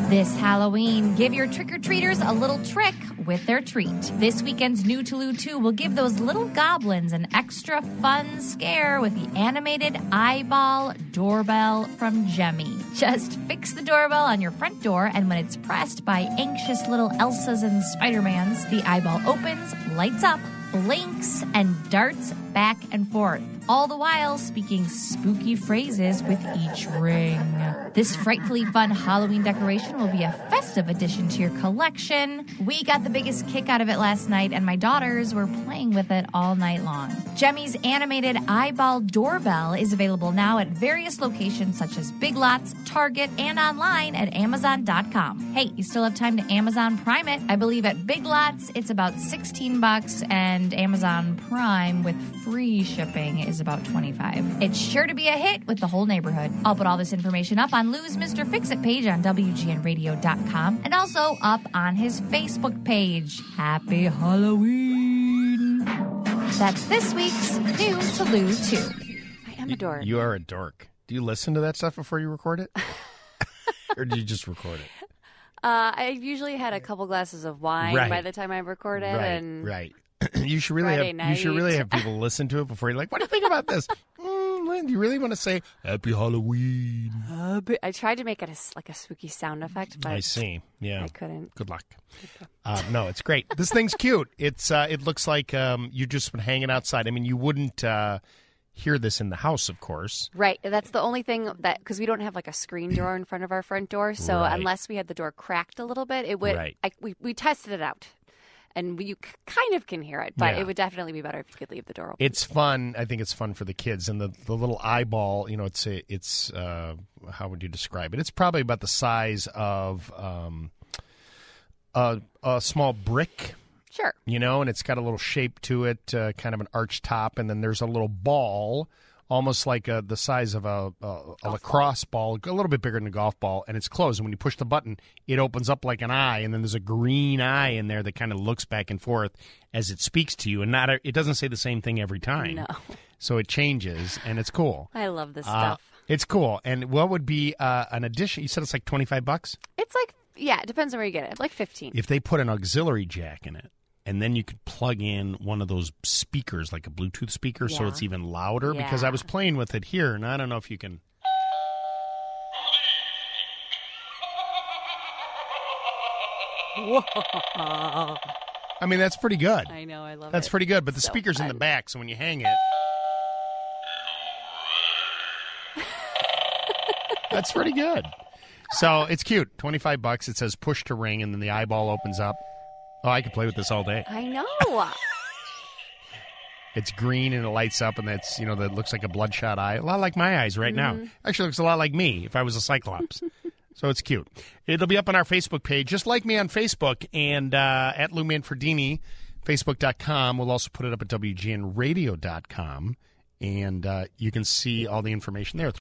This Halloween, give your trick-or-treaters a little trick with their treat. This weekend's New Tolu 2 will give those little goblins an extra fun scare with the animated eyeball doorbell from Gemmy. Just fix the doorbell on your front door, and when it's pressed by anxious little Elsas and Spider-Mans, the eyeball opens, lights up, blinks, and darts back and forth, all the while speaking spooky phrases with each ring. This frightfully fun Halloween decoration will be a festive addition to your collection. We got the biggest kick out of it last night, and my daughters were playing with it all night long. Gemmy's animated eyeball doorbell is available now at various locations such as Big Lots, Target, and online at Amazon.com. Hey, you still have time to Amazon Prime it. I believe at Big Lots it's about $16, and Amazon Prime with free shipping is about $25. It's sure to be a hit with the whole neighborhood. I'll put all this information up on Lou's Mr. Fix-It page on WGNradio.com and also up on his Facebook page. Happy Halloween! That's this week's New Tolu 2. I am a dork. You are a dork. Do you listen to that stuff before you record it? Or do you just record it? I've usually had a couple glasses of wine by the time I record it. Right. You should really have people listen to it before you're like, what do you think about this? Lynn, do you really want to say Happy Halloween? I tried to make it like a spooky sound effect, but I see. Yeah, I couldn't. Good luck. No, it's great. This thing's cute. It looks like you just been hanging outside. I mean, you wouldn't hear this in the house, of course. Right. That's the only thing that, because we don't have like a screen door in front of our front door, so unless we had the door cracked a little bit, it would. Right. We tested it out. And you kind of can hear it, but it would definitely be better if you could leave the door open. It's fun. I think it's fun for the kids. And the little eyeball, it's how would you describe it? It's probably about the size of a small brick. Sure. And it's got a little shape to it, kind of an arch top. And then there's a little ball, almost like the size of a lacrosse ball, a little bit bigger than a golf ball, and it's closed. And when you push the button, it opens up like an eye, and then there's a green eye in there that kind of looks back and forth as it speaks to you. And it doesn't say the same thing every time. No. So it changes, and it's cool. I love this stuff. It's cool. And what would be an addition? You said it's like $25? It's like, it depends on where you get it. Like $15. If they put an auxiliary jack in it, and then you could plug in one of those speakers, like a Bluetooth speaker, so it's even louder. Yeah. Because I was playing with it here, and I don't know if you can. Whoa. I mean, that's pretty good. I know, I love it. That's pretty good, but the speaker's in the back, so when you hang it, that's pretty good. So it's cute. $25. It says push to ring, and then the eyeball opens up. Oh, I could play with this all day. I know. It's green and it lights up, and that's, that looks like a bloodshot eye. A lot like my eyes right now. Actually looks a lot like me if I was a Cyclops. So it's cute. It'll be up on our Facebook page. Just like me on Facebook and at Lou Manfredini, Facebook.com. We'll also put it up at WGNradio.com, and you can see all the information there.